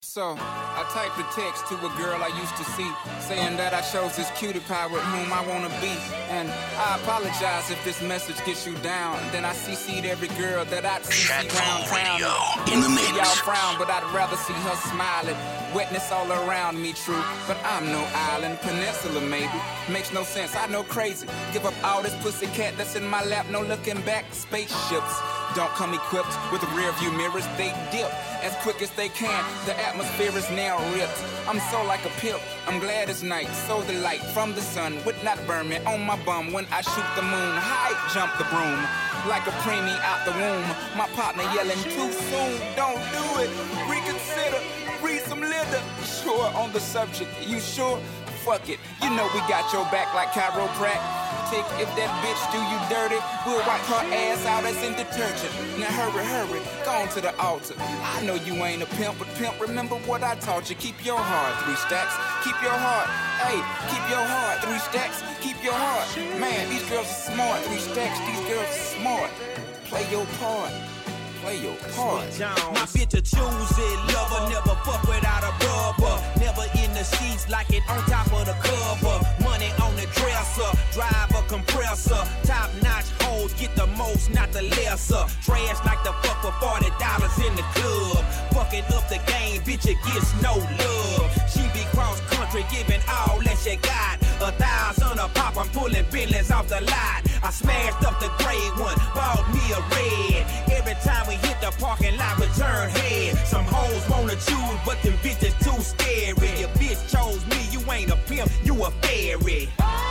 So, I typed a text to a girl I used to see, saying that I chose this cutie pie with whom I wanna be. And I apologize if this message gets you down. Then I CC'd every girl that I'd see round town. In the mix. Y'all frown, but I'd rather see her smiling. Wetness all around me, true, but I'm no island, peninsula maybe. Makes no sense, I know crazy. Give up all this pussycat that's in my lap, no looking back. Spaceships don't come equipped with rear view mirrors, they dip as quick as they can. The atmosphere is now ripped. I'm so like a pimp, I'm glad it's night. So the light from the sun would not burn me on my bum when I shoot the moon. High jump the broom like a preemie out the womb. My partner yelling too soon, don't do it, reconsider, read some litter. Sure on the subject, you sure? Fuck it, you know we got your back like chiropractic. If that bitch do you dirty, we'll wipe her ass out as in detergent. Now hurry, go on to the altar. I know you ain't a pimp, but pimp, remember what I taught you. Keep your heart, 3 stacks, keep your heart. Hey, keep your heart, 3 stacks, keep your heart. Man, these girls are smart, 3 stacks, these girls are smart. Play your part. Play your part. My bitch a choose it, lover, never fuck without a rubber. Never in the sheets like it on top of the cover. Money on the dresser, drive a compressor. Top notch hoes get the most, not the lesser. Trash like the fuck for $40 in the club. Fucking up the game, bitch, it gets no love. She be cross country, giving all that she got. 1,000 a pop, I'm pulling Bentleys off the lot. I smashed up the gray one, bought me a red. Every time we hit the parking lot, we turn head. Some hoes wanna choose, but them bitches too scary. Your bitch chose me, you ain't a pimp, you a fairy.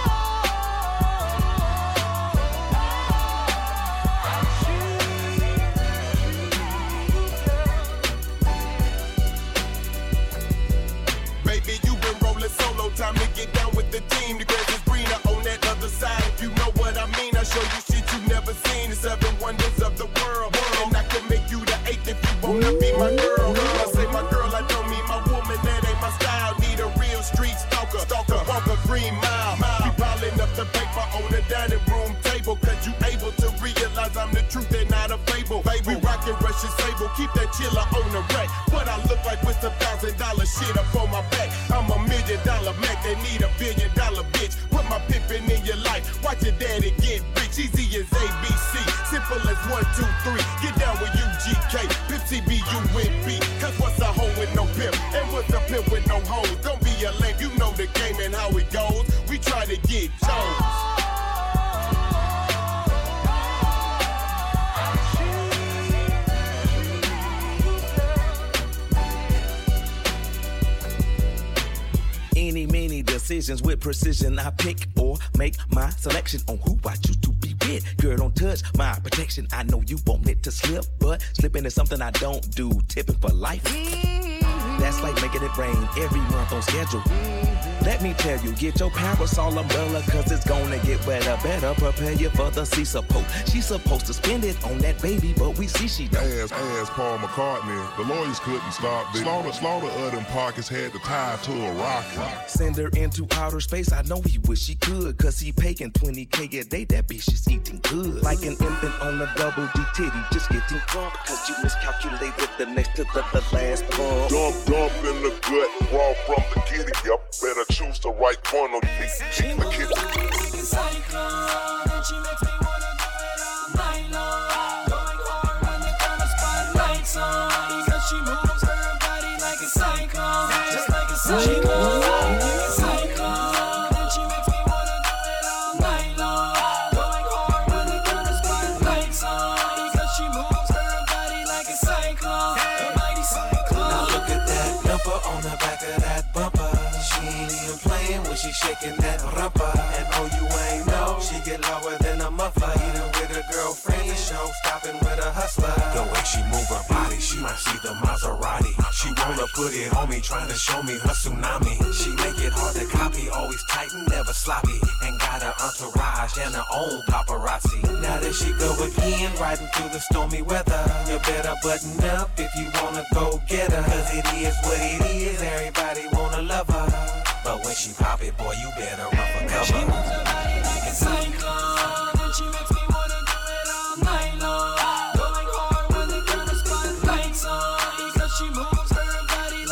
Baby, you been rolling solo, time to get down with the team. The grass is greener on that other side. If you know what I mean, I show you shit you never seen. The 7 wonders of the world. And I can make you the 8th if you wanna be my girl. I say my girl, I don't mean my woman, that ain't my style. Need a real street stalker, walk a green mile. Be piling up the paper on the dining room table, cause you able to realize I'm the truth and not a fable. We rockin' Russian sable, keep that chiller on the rack. What I look like with some $1,000 shit up on my back. I'm $1 million Mac, they need $1 billion bitch. Put my pimpin' in your life, watch your daddy get rich. Easy as ABC, simple as 1, 2, 3. Get down with UGK, Pimp CBU with B. Cause what's a hoe with no pimp, and what's a pimp with no hoes? Don't be a lame, you know the game and how it goes. We try to get Jones. Many decisions with precision. I pick or make my selection on who I choose to be with. Girl, don't touch my protection. I know you want it to slip, but slipping is something I don't do. Tipping for life. That's like making it rain every month on schedule. Let me tell you, get your parasol umbrella, cause it's gonna get wetter. Better prepare you for the sea support. She's supposed to spend it on that baby, but we see she don't. As Paul McCartney, the lawyers couldn't stop this. Slaughter of them pockets had to tie to a rocket. Send her into outer space, I know he wish he could, cause he paying $20K a day, that bitch is eating good. Like an infant on a double D titty, just getting drunk, cause you miscalculated the next to the last bump. Dump in the gut, raw from the kitty, yup. Better choose the right one or you need to keep the kitty. She cyclone, and she makes me wanna do it all night long. Going hard when they turn the spotlights on. Because she moves her body like a cyclone, just like a cyclone. Cyclone, and she makes me wanna do it all night long. Going hard when they turn the spotlights on. Because she moves her body like a cyclone, a mighty cyclone. Now look at that number on the back of that bumper. She ain't even playing when she shaking that rumpa. And oh, you ain't know, she get lower than a muffler. Eating with her girlfriend, the show stopping with a hustler. The way she move her body, she might see the Maserati. She wanna put it on me, trying to show me her tsunami. She make it hard to copy, always tight and never sloppy. And got her entourage and her own paparazzi. Now that she go again, riding through the stormy weather. You better button up if you wanna go get her. Cause it is what it is, everybody wanna love her. But when she pop it, boy, you better run for cover. She moves her body like a cyclone, and she makes me wanna do it all night long. Going hard when they turn the spotlights on. Because she moves her body like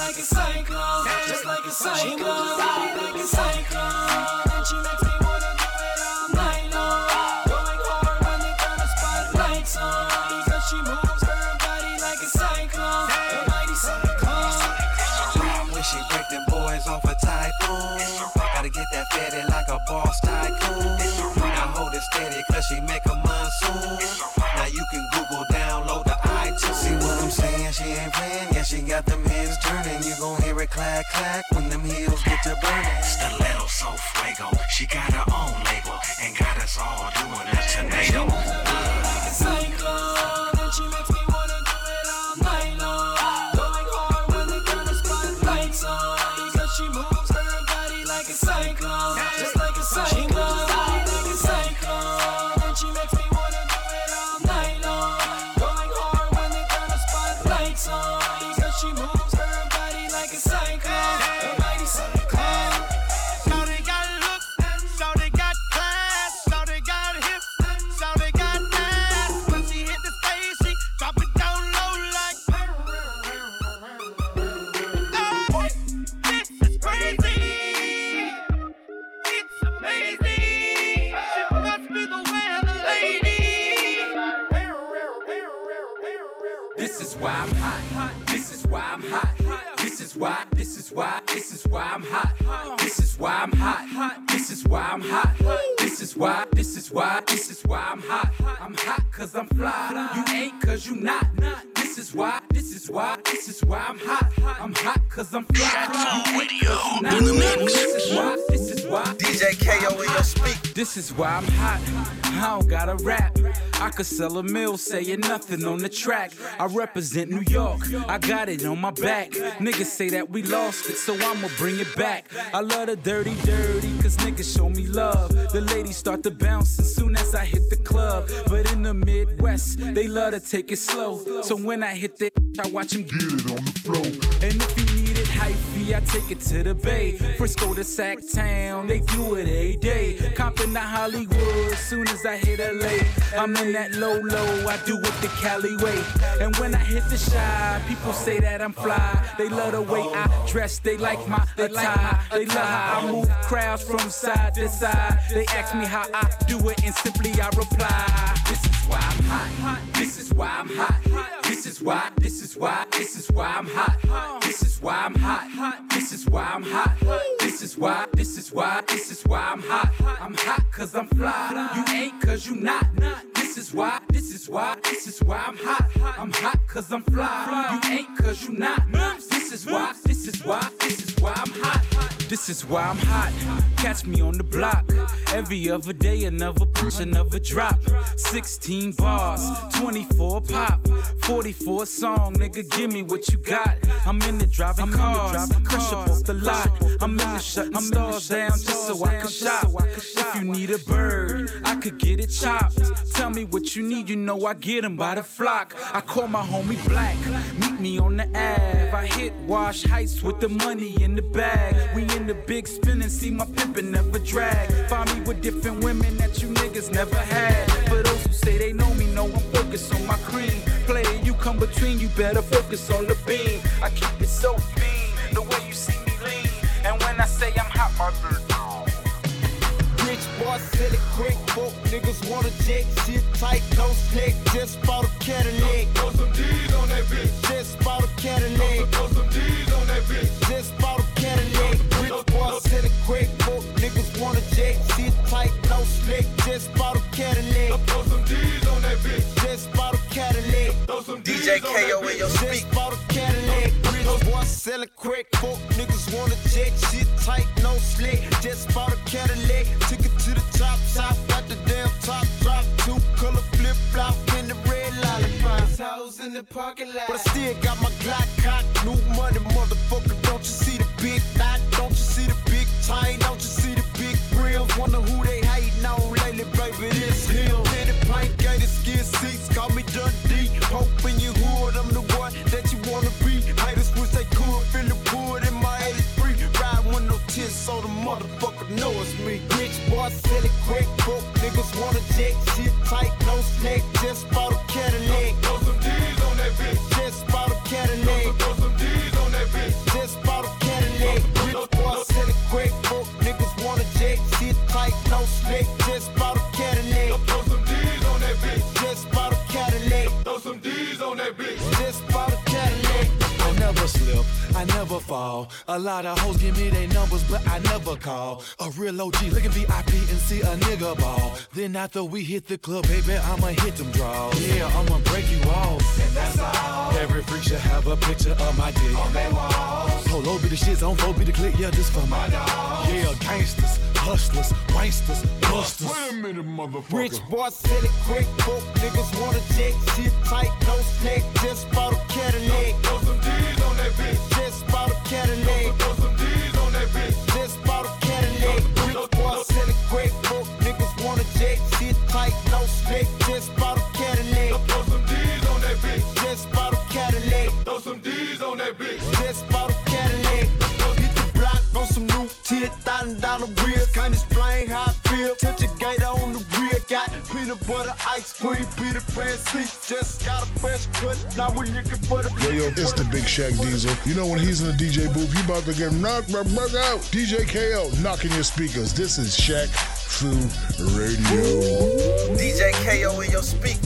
like a cyclone, just like a cyclone, like a cyclone. And she makes me wanna do it all night long. Going hard when they turn the spotlights on, because she moves her body like a cyclone, a mighty cyclone. When she break them boys off a typhoon, gotta get that fatty like a boss tycoon. Now hold it steady, cause she make a monsoon. Now you can Google, download the iTunes. See what I'm saying? She ain't playing, yeah, she got them heads turning. You gon' hear it clack, clack when them heels get to burning. Stiletto so fuego, she got her own label and got us all doing a tornado. Like a cyclone, and she makes me wanna do it all night long. Going hard when they turn the spotlights on, because she moves her body like a cyclone, just like a cyclone, like a cyclone. And she makes me wanna do it all night long. Going hard when they turn the spotlights on, because she moves her body like a cyclone, a mighty cyclone. Shawty got looks, shawty got class, shawty got hips, shawty got ass. When she hit the stage, she drop it down low like. Oh, this is crazy. It's amazing. She must be the weather lady. This is why I'm hot. This is why I'm hot. This is why I'm hot. This is why I'm hot. This is why I'm hot. This is why I'm hot. I'm hot cause I'm fly. You ain't cause you not. This is why I'm hot. I'm hot cause I'm fly. You ain't cause you not. This is why. DJ KO in your speak. This is why I'm hot. I don't gotta rap. I could sell a mill saying nothing on the track. I represent New York. I got it on my back. Niggas say that we lost it, so I'ma bring it back. I love the dirty, cause niggas show me love. The ladies start to bounce as soon as I hit the club. But in the Midwest, they love to take it slow. So when I hit the I watch them get it on the floor. And if you need it hyphy, I take it to the Bay. Frisco to Sac Town, they do it every day. Compton to Hollywood, soon as I hit LA. I'm in that low, I do it the Cali way. And when I hit the Shy, people say that I'm fly. They love the way I dress, they like my attire. They love how I move crowds from side to side. They ask me how I do it, and simply I reply. This is why I'm hot. This is why I'm hot. This is why I'm hot. This is why I'm hot. This is why I'm hot. This is why I'm hot. I'm hot cause I'm fly. You ain't cause you not. This is why I'm hot. I'm hot cause I'm fly. You ain't cause you not. This is why I'm hot. This is why I'm hot. Catch me on the block. Every other day, another push, another drop. 16 bars, 24 pop, 44 song. Nigga, give me what you got. I'm in the driving cars, crush up off the lot. I'm in the shutting stars down just so I can shop. If you need a bird, I could get it chopped. Tell me what you need, you know I get them by the flock. I call my homie Black, meet me on the Ave. I hit Wash Heights with the money in the bag. We in the big spin and see my pimpin' never drag. Find me with different women that you niggas never had. For those who say they know me, know I'm focused on my cream. Player, you come between, you better focus on the beam. I keep it so mean, the way you see me lean. And when I say I'm hot, my bird. Rich boy, sell it quick, folk niggas wanna jet, shit tight, no stick, just bought a Cadillac. Throw some D's on that bitch. Just bought a Cadillac. Throw some D's on that bitch. Just bought a Cadillac. Rich boy, sell it quick, folk niggas wanna jet, shit tight, no slick, just bought a Cadillac. Throw some D's on that bitch. Just bought a Cadillac. Throw some D's DJ on that KO in bitch. your speak. Just bought a Cadillac. Rich boy, sell it quick, folk niggas wanna jet, shit tight, no slick, just bought a Cadillac. Took it to the top shop, got the damn top drop, 2-color flip flop in the red lollipop. House in the parking lot, but I still got my Glock cock. New money, motherfucker. Don't you see the big knot? Don't you see the big chain? Don't you see the big grills? Wonder who they hating on lately, baby. This hill. Penny pint, gated skin seats. Call me Dundee. Hope in your hood, I'm the one that you wanna be. Haters wish they could feel the wood in my 83. Ride with no tears, so the motherfucker know it's me. Rich boy, sell it quick, broke niggas wanna check. Shit tight, no snack, just bought a Cadillac. Throw some D's on that bitch. Just bought a Cadillac. slip, I never fall. A lot of hoes give me their numbers, but I never call. A real OG looking VIP and see a nigga ball. Then after we hit the club, baby, I'ma hit them draws. Yeah, I'ma break you off. And that's all. Every freak should have a picture of my dick on their walls. Polo be the shits, on 4 be the click, yeah, this for my dog. Yeah, gangsters, hustlers, wanksters, busters. Wait a minute, motherfucker. Rich boy, sell it quick, broke niggas wanna check. Shit tight, no snake, just bought a Cadillac. Throw some D's on that bitch. Just bought a Cadillac. Throw some D's on that bitch. Just bought a Cadillac. Rich boy, sell it quick, broke niggas wanna check. Shit tight, no snake, just bought a Cadillac. Throw some D's on that bitch. Just bought a Cadillac. Throw some D's on that bitch. Just bought a Cadillac. Hit the block on some new $10,000 wheels. Can't explain how I feel. Touch a gator on the rear. Got peanut butter, ice cream, Peter Pan seats. Just got a fresh cut. Now we looking for the. Yo, it's the Big Shaq Diesel. You know when he's in the DJ booth, you about to get knocked my butt out. DJ KO knocking your speakers. This is Shaq Fu Radio. DJ KO in your speaker.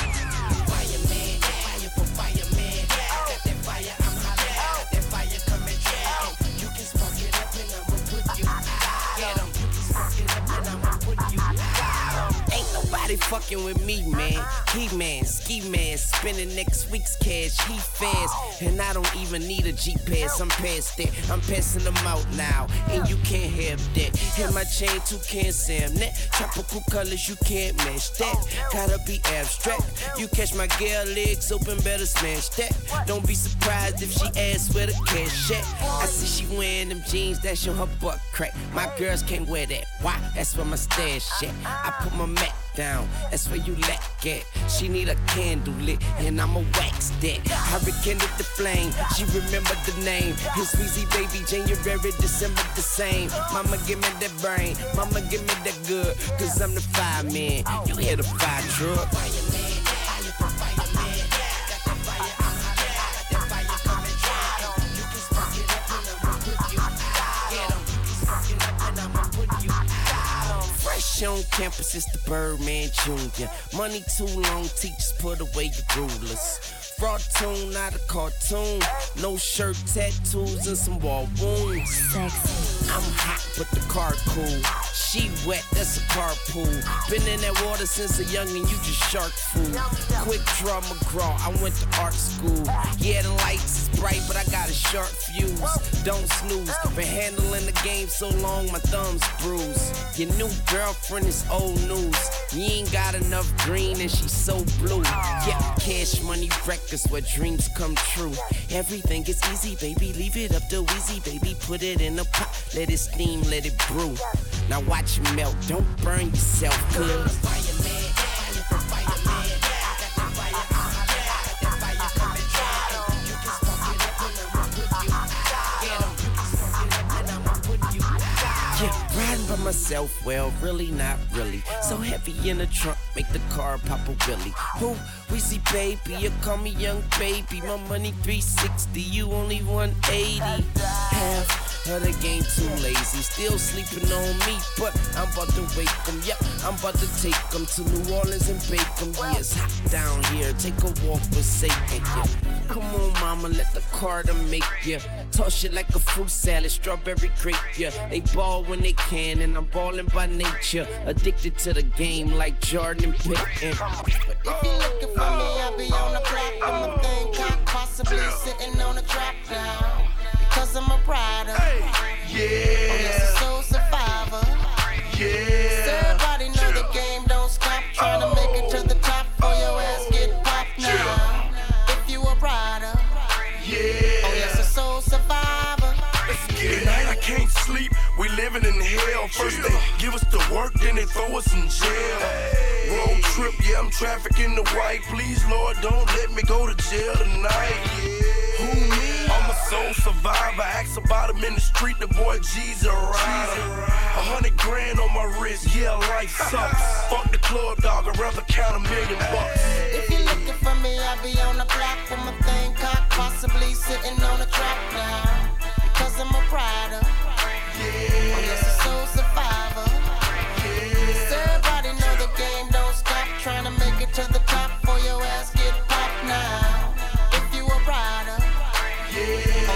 Fucking with me, man. He man, ski man, spending next week's cash. He fast, and I don't even need a G-Pass. I'm past that. I'm passing them out now, and you can't have that. And my chain too can't Sam that. Tropical colors you can't match that. Gotta be abstract. You catch my girl legs open, better smash that. Don't be surprised if she asks where the cash at. I see she wearing them jeans that show her butt crack. My girls can't wear that. Why? That's where my stash at. I put my Mac down, that's where you lack at. She need a candle lit, and I'ma wax that. I rekindled the flame, she remembered the name. His Weezy baby, January, December the same. Mama give me that brain, mama give me that good. Cause I'm the fireman, you hear the fire truck. On campus, it's the Birdman Jr. Money too long, teachers put away your rulers. Fraud tune, not a cartoon. No shirt, tattoos, and some wall wounds. Sexy. I'm hot, but the car cool. She wet, that's a carpool. Been in that water since a youngin', you just shark food. Quick draw McGraw, I went to art school. Yeah, the lights is bright, but I got a sharp fuse. Don't snooze, been handling the game so long, my thumb's bruised. Your new girlfriend is old news. You ain't got enough green and she's so blue. Yeah, cash money records where dreams come true. Everything is easy, baby, leave it up to Weezy, baby. Put it in a pot, let it steam, let it brew. Now watch it melt, don't burn yourself, cuz. Riding by myself, well, really not really. So heavy in the trunk, make the car pop a wheelie. Who? Weezy baby, you call me young baby. My money 360, you only 180. Half of the game too lazy, still sleeping on me, but I'm about to wake them. Yep, I'm about to take them to New Orleans and bake them. Yeah, it's hot down here, take a walk with Satan. Yeah. Come on, mama, let the Carter make ya. Toss it like a fruit salad, strawberry grape, yeah. They ball when they can, and I'm balling by nature. Addicted to the game like Jordan and Pippen. If you're looking for me, I'll be on the block. I'm a thing cock, possibly sitting on a track now. Because I'm a rider. Hey, yeah. Oh, yes, a soul survivor. Yeah. So everybody know the game don't stop. Trying to make it to the top, or your ass get popped now. If you a rider. Yeah. Oh, yes, a soul survivor. Let's get it. I can't sleep. We living in hell. First they give us the work, then they throw us in jail. Road trip, yeah, I'm trafficking the white. Please, Lord, don't let me go to jail tonight. Who me? I'm a soul survivor. Ask about him in the street, the boy G's a rider. 100 grand on my wrist, yeah, life sucks. Fuck the club, dog, I'd rather count $1 million. If you're looking for me, I'll be on the block with my thing cock, possibly sitting on a track now. Because I'm a rider. Yeah. Oh, yes, a soul survivor. Yeah. So everybody know the game don't stop. Trying to make it to the top, for your ass get popped now. If you a rider. Yeah. Oh, yes,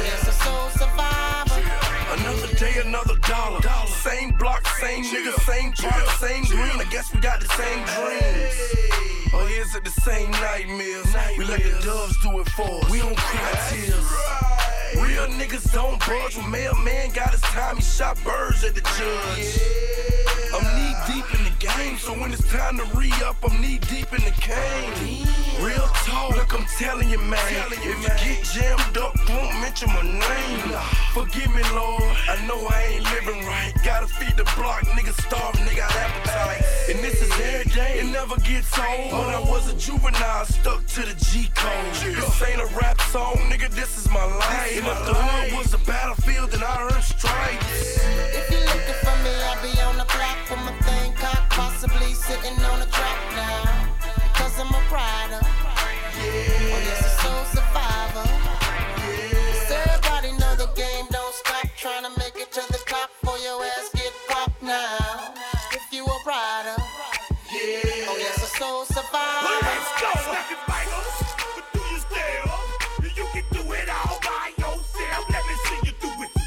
soul survivor. Another day, another dollar. Same block, same nigga, same part, same green. I guess we got the same dreams. Or is it the same nightmares? We let the doves do it for us. We don't cry tears. Real niggas don't budge. When mailman got his time, he shot birds at the judge. I'm knee deep in the game, so when it's time to re-up, I'm knee deep in the cane. Real talk, look, I'm telling you, man. If you get jammed up, won't mention my name. Forgive me, Lord, I know I ain't living right. Gotta feed the block, niggas starving, they got appetite. And this is every day, it never gets old. When I was a juvenile, stuck to the G code. This ain't a rap song, nigga, this is my life. And if the hood was a battlefield, then I earned stripes. If you're looking for me, I'll be on the block with my thing cocked, possibly sitting on a track now. Because I'm a rider. Oh, yes, a soul survivor. So everybody know the game don't stop. Trying to make it to the top for your ass get popped now. If you a rider. Oh, yes, a soul survivor. Let's go. Snap your fingers, but do you still? You can do it all by yourself. Let me see you do it.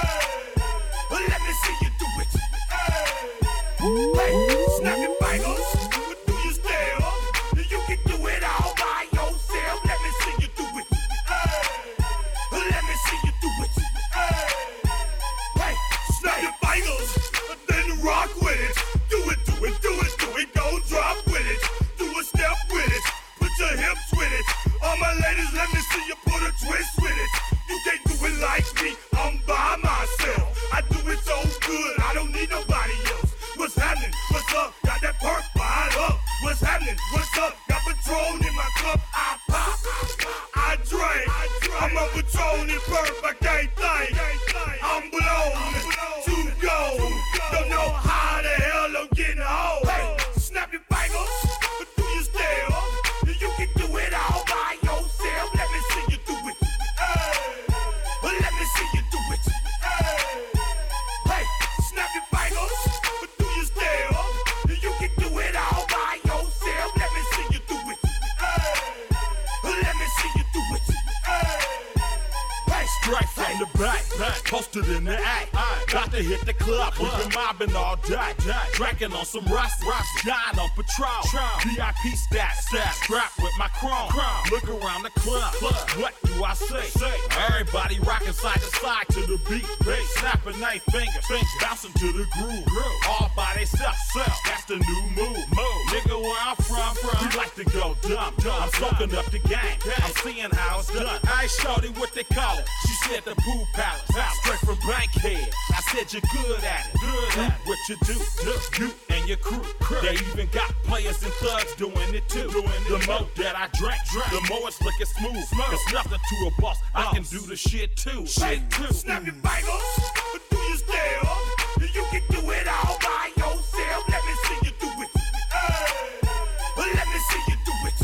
Let me see you do it. Hey, snap your fingers, but do you still? You can do it all by yourself. Let me see you do it. Let me see you do it. Hey, snap your fingers, then rock with it. Do it, do it, do it, do it. Don't drop with it. Do a step with it. Put your hips with it. All my ladies, let me see you put a twist with it. You can't do it like me. I'm by myself. I do it so good. I don't need nobody else. What's happening? What's up? Got that perk fired up. What's happening? What's up? Got Patron in my cup. I pop. I drink. I'm a Patron in perk. I can't think. I'm blown. To go. Don't know how the hell I'm getting home. Hey, snap your fingers. But do you still? You can do it all by yourself. Let me see you do it. Let me see you do it. Hey, snap your fingers. But do you still? You can do it all by yourself. Let me see you do it. Let me see you do it. Hey, straight from the back, posted in the act. Got to hit the club, we've been mobbing all day. Drinking on some rust, dying on patrol. VIP stats, strapped with my chrome. Look around the club, what do I say? Everybody rocking side to side to the beat. Snapping their fingers, bouncing to the groove. All by themselves, that's the new move. Nigga, where I'm from, we like to go dumb. I'm soaking up the game, I'm seeing how it's done. I ain't shorty what they call it. She said the pool palace, straight from Bankhead. I said you're good at it. What you do, you and your crew. They even got players and thugs doing it too. The more that I drink, the more it's looking smooth. It's nothing to a boss. I can do the shit too. Snap your fingers, but do you still? You can do it all by yourself. Let me see you do it. Let me see you do it.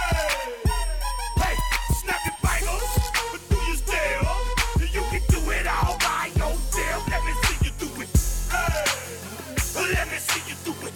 Hey, snap your fingers, but do you still? You can do it all by yourself. Let me see you do it. Let me see you do it.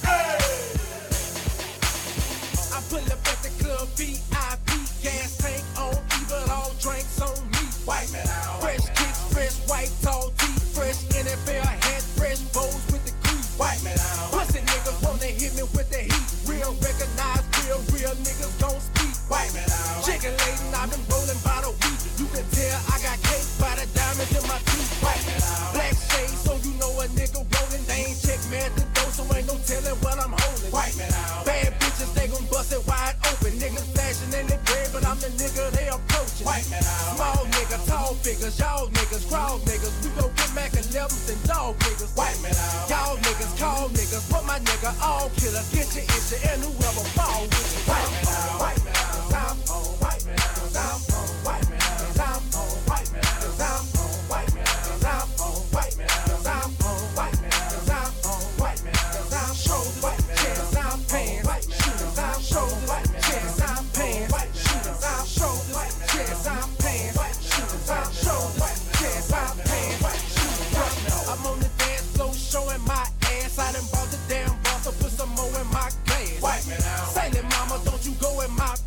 I pull up at the club, VIP, gas tank on, even all drinks on me. White man out. Fresh kicks, fresh white tall teeth, fresh NFL hat, fresh bows with the crease. White man out. Pussy niggas wanna hit me with the heat. Real recognize real niggas don't speak. White man out. Chicken laden, I've been rolling by the week. You can tell I got cake by the diamonds in my teeth. White man out. Black shades, so you know a nigga rolling. They ain't check me at the door, so ain't no telling what I'm holding. White man out. Bad bitches, they gon' bust it wide open. Niggas flashing in the bread, but I'm the nigga they approaching. White man out. Small nigga, tall figures, y'all niggas, crowd niggas. We gon' get Mac 11s and dog niggas. White man out. Y'all niggas, call niggas, but my nigga all killers. Get your issue and whoever fall with you. White man out. White man out. I'm on white man out. I'm on white man out. I'm on white man out. I'm on white man out. I'm on white man out. I'm on white man out. I'm on white man out. I'm shoulders, chest, I'm pants, shooters, I'm shoulders, chest, I'm pants, shooters, I'm shoulders, chest, I'm pants, shooters, I'm shoulders, chest, I'm pants, shooters. I'm on the dance floor showing my ass. I done bought the damn boss, so put some more in my glass. White man out. Say it, mama, don't you go in my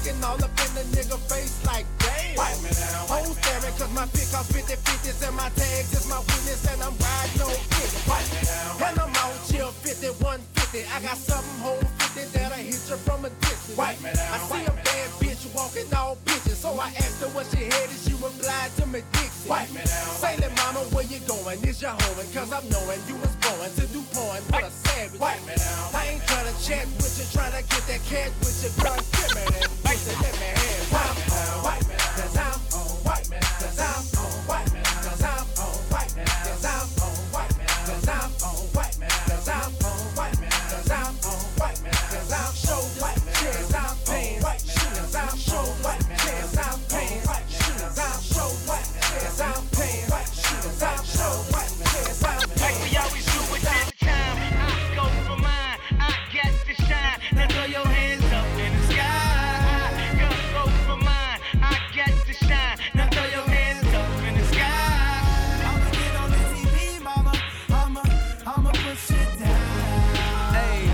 looking all up in the nigga face like damn. Wipe me down. Hoes staring cause my pick off 50/50s and my tags is my witness and I'm riding on 50. Wipe me down. And I'm out chill 50, 150. I got something whole 50 that'll hit you from a distance. Wipe me down. I see a bad bitch walking all bitches, so I asked her what she had and she replied to me Dixie. Wipe me down. Say that mama, where you going? Is your home? Cause I'm knowing you was born to do porn with a savage. Wipe me down. I ain't tryna chat with you, tryna get that cat with you, girl. Give me that pussy, let me have it. Wipe me down. Wipe me down. Cause I'm on. Wipe me down. Cause I'm on. Wipe me down. Cause I'm on. Wipe me down. Cause I'm on. Wipe me down. Cause I'm on. Wipe me down. Cause I'm on. Wipe me down. Cause I'm on. Wipe me down. Cause I'm shoulders, chest, I'm pants, shoes, I'm shoulders, chest, I'm pants, shoes, I'm shoulders, chest, I'm pants, shoes, I'm shoulders, chest, I'm pants. Like we always do it this time. I go for mine. I got to shine. Now throw your hands up in the sky. Go for mine. I got to shine. Now throw your hands up in the sky. I'ma get on the TV, mama. I'ma push it down. Hey,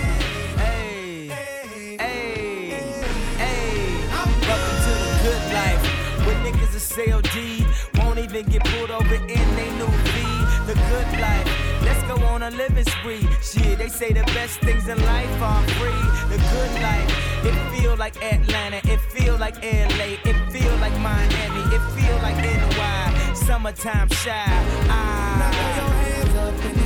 hey, hey, hey. Welcome to the good life. Where niggas are CLD, won't even get pulled over in they new V. The good life. Let's go on a living spree. Shit, they say the best things in life are free. The good life. It feel like Atlanta. It feel like LA. It feel like Miami. It feel like NY. Summertime shy. Now throw your hands up in the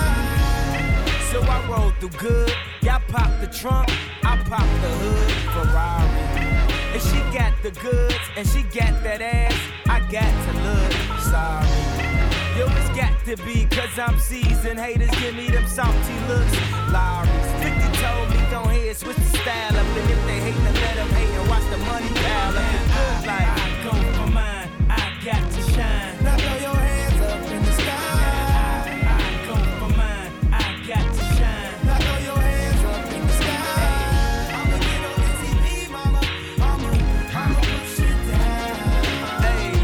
sky. So I roll through good. Y'all pop the trunk, I pop the hood. Ferrari. And she got the goods, and she got that ass. I got to look sorry. Yo, it's got to be, cause I'm seasoned. Haters give me them salty looks. Lowry's 50 told me, don't hear, switch the style up. And if they hate, then let them hate and watch the money pile up. The good life. I go for mine, I got to shine. Now throw your hands up in the sky. I go for mine, I got to shine. Now throw your hands up in the sky. I'ma get on the TV, mama. I'ma push it down. Hey,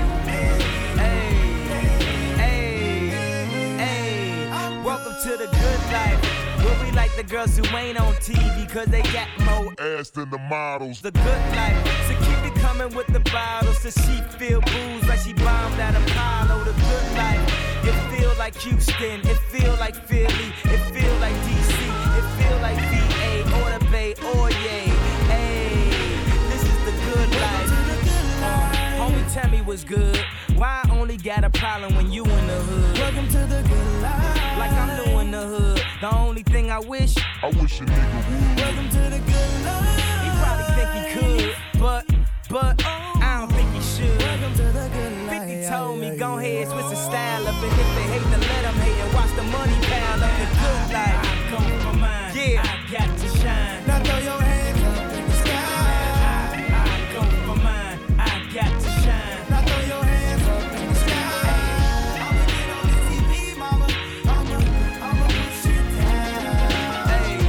welcome to the good life. Where we like the girls who ain't on TV, cause they got more Ass than the models. the good life. So keep it coming with the bottles. So she feel booze like she bombed at Apollo. The good life. It feel like Houston. It feel like Philly. It feel like DC. It feel like VA or the Bay or yay. Hey, this is the good life. Homie, tell me what's good. Why I only got a problem when you in the hood? Welcome to the good life. Like I'm doing the hood. The only thing I wish, I wish a nigga would. Welcome to the good life. he probably think he could, but I don't think he should. Welcome to the good life. 50 told me, go ahead, switch the style up. And if they hate, then let them hate and watch the money pile up. The good life. I go for mine. Yeah. I got to shine. Now throw your hands up in the sky. I go for mine. I got to shine. Now throw your hands up in the sky. I'ma get on the TV, mama. I'ma push it down. Hey,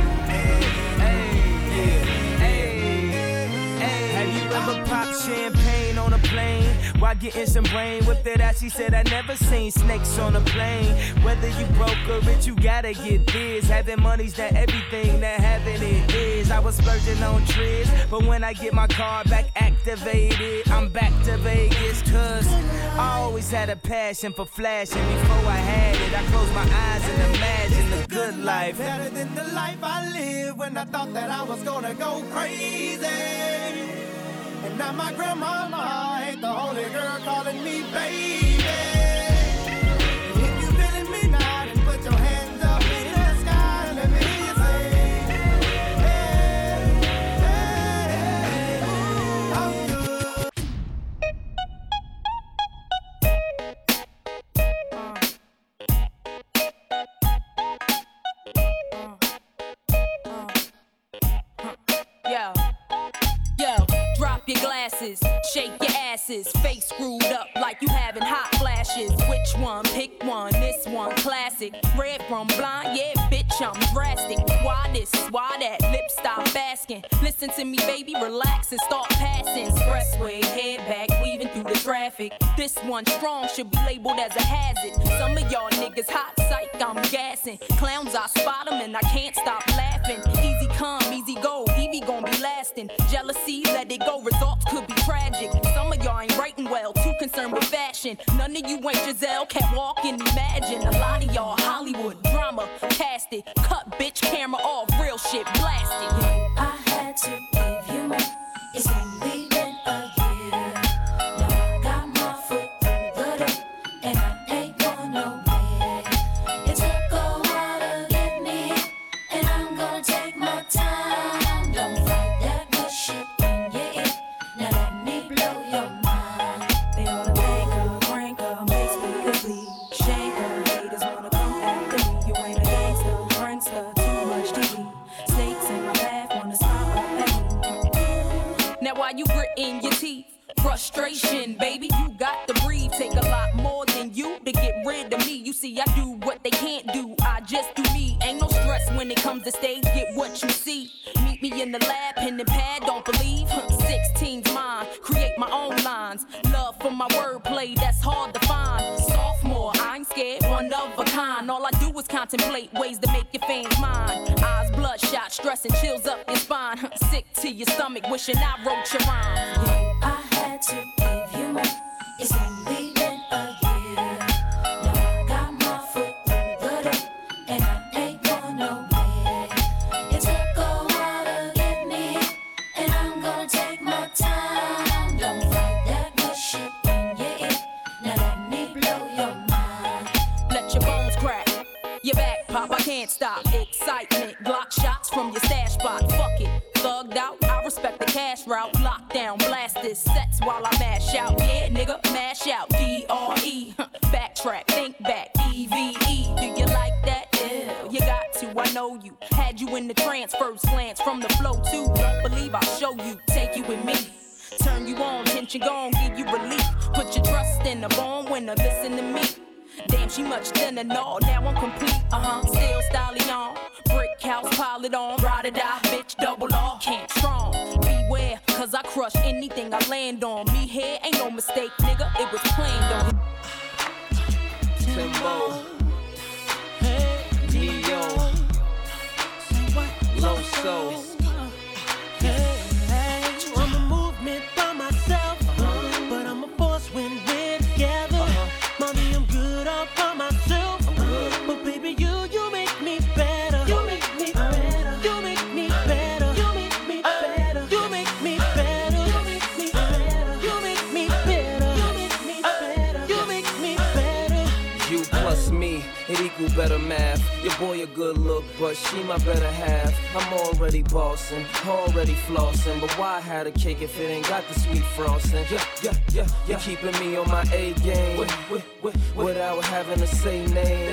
have you ever popped champagne on a plane while getting some brain with it? As she said, I never seen snakes on a plane. Whether you broke or rich, you gotta get this. Having money's not everything that having it is. I was splurging on trips, but when I get my card back activated, I'm back to Vegas. Cause I always had a passion for flashing. Before I had it, I closed my eyes and imagined the good life. Better than the life I lived when I thought that I was gonna go crazy. And now my grandmama ain't the only girl calling me baby. If you feeling me now, then put your hands up in the sky and let me hear you say, hey, hey, I'm good. Yo, drop your glasses, shake your asses, face screwed up like you having hot flashes. Which one? Pick one. This one classic. Red from blind, yeah, bitch, I'm drastic. Why this? Why that? Lip stop asking. Listen to me, baby, relax and start passing. Expressway, head back, weaving through the traffic. This one strong should be labeled as a hazard. Some of y'all niggas hot psych, I'm gassing. Clowns, I spot them and I can't stop laughing. Easy come, easy go, Evie gon' be lasting. Jealousy, let it go, results could be tragic. Some of y'all ain't writing well, too concerned with fashion. None of you ain't Giselle, can't walk and imagine. A lot of y'all Hollywood drama, cast it. Cut bitch camera off, real shit blasted. I had to give you more. It's only been a year. Now I got my foot through the door, and I ain't going nowhere. It took a while to get me, and I'm gonna take my time. Don't fight that good shit when you're in. Now let me blow your mind. They ought to make her, crank her, make speakers bleed. Shake her, haters wanna come after me. You ain't a gangster, prankster, too much TV. Snakes in my path, wanna stop my pain. Now while you gritting your teeth, frustration, baby, you got to breathe. Take a lot more than you to get rid of me. You see, I do what they can't do, I just do me. Ain't no stress when it comes to stage, get what you see. Meet me in the lab, pen and pad, don't believe. 16's mine, create my own lines. Love for my wordplay, that's hard to find. Sophomore, I ain't scared, one of a kind. All I do is contemplate ways to make your fans mine. Eyes bloodshot, stress and chills up your spine. Sick to your stomach, wishing I wrote your rhyme. I had to give you more. It's only been a year. Now I got my foot through the door, and I ain't going nowhere. It took a while to get me, and I'm gonna take my time. Don't fight that good shit when you're in. Now let me blow your mind. Let your bones crack, your back pop, I can't stop. Excitement, Glock shots from your stash spot. Fuck it, thugged out, I respect the cash route. Lockdown, blast this sets while I mash out. Yeah, nigga, mash out, D-R-E. Backtrack, think back, E-V-E. Do you like that? Ew, you got to, I know you. Had you in the trance, first glance from the flow too. Don't believe I'll show you, take you with me. Turn you on, tension gone, give you relief. Put your trust in the born winner, listen to me. Damn, she much thinner, no, now I'm complete, still styling on. Brick house, pile it on, ride or die, bitch, double off. Can't strong, beware, cause I crush anything I land on. Me here ain't no mistake, nigga, it was planned on. Timbo, Neo, Low Soul. I'm a movement by myself, but I'm a force when we're together. Mommy, I'm good all by myself, but baby, you make me better. You make me better. You make me better. You make me better. You make me better. You make me better. You make me better. You make me better. You make me better. You plus me, it equal better math. Your boy a good look, but she my better half. I'm already bossing, already flossing, but why have a cake if it ain't got the sweet frosting? Yeah. You keeping me on my A game without having to say name.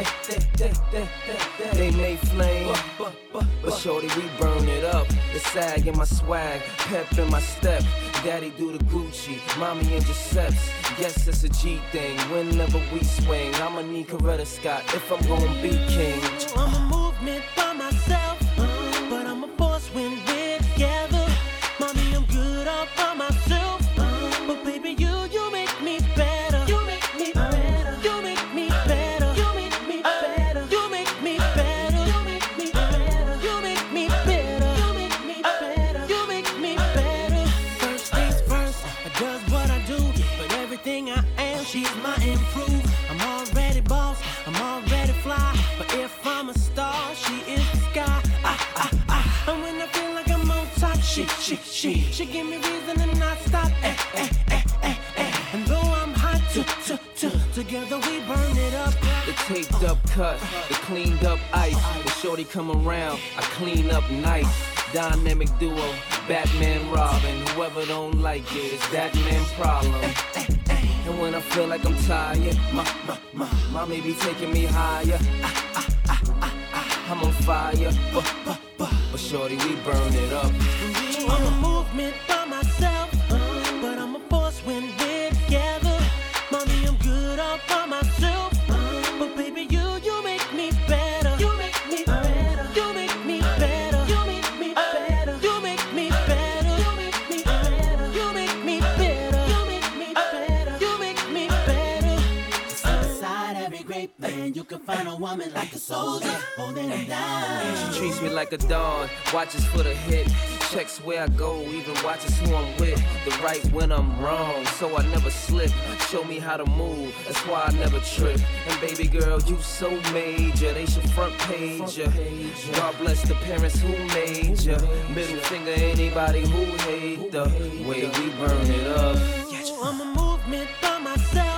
They may flame, but shorty, we burn it up. The sag in my swag, pep in my step. Daddy do the Gucci, mommy in Giuseppe's. Yes, it's a G thing. Whenever we swing, I'ma need Coretta Scott if I'm gonna be king. I'm a movement by myself, but I'm a force when we're together. Mommy, I'm good all by myself, but baby, you make me better. You make me better. You make me better. You make me better. You make me better. You make me better. You make me better. You make me better. You make me better. First things first, I does what I do, but everything I am, she's my improve. I'm already boss, I'm already fly, but if I'm a star, she is the sky. And when I feel like I'm on top, she give me reason to not stop. And though I'm hot, together we burn it up. The taped up cut, the cleaned up ice. The shorty come around, I clean up nice. Dynamic duo, Batman Robin. Whoever don't like it, it's that man problem. And when I feel like I'm tired, my baby taking me higher. I'm on fire, but shorty, we burn it up. I'm a movement by myself, Find a woman like a soldier, holding him down. She treats me like a dawn, watches for the hit. Checks where I go, even watches who I'm with. The right when I'm wrong, so I never slip. Show me how to move, that's why I never trip. And baby girl, you so major, they should front page ya. God bless the parents who made ya. Middle finger anybody who hate the way we burn it up. I'm a movement by myself.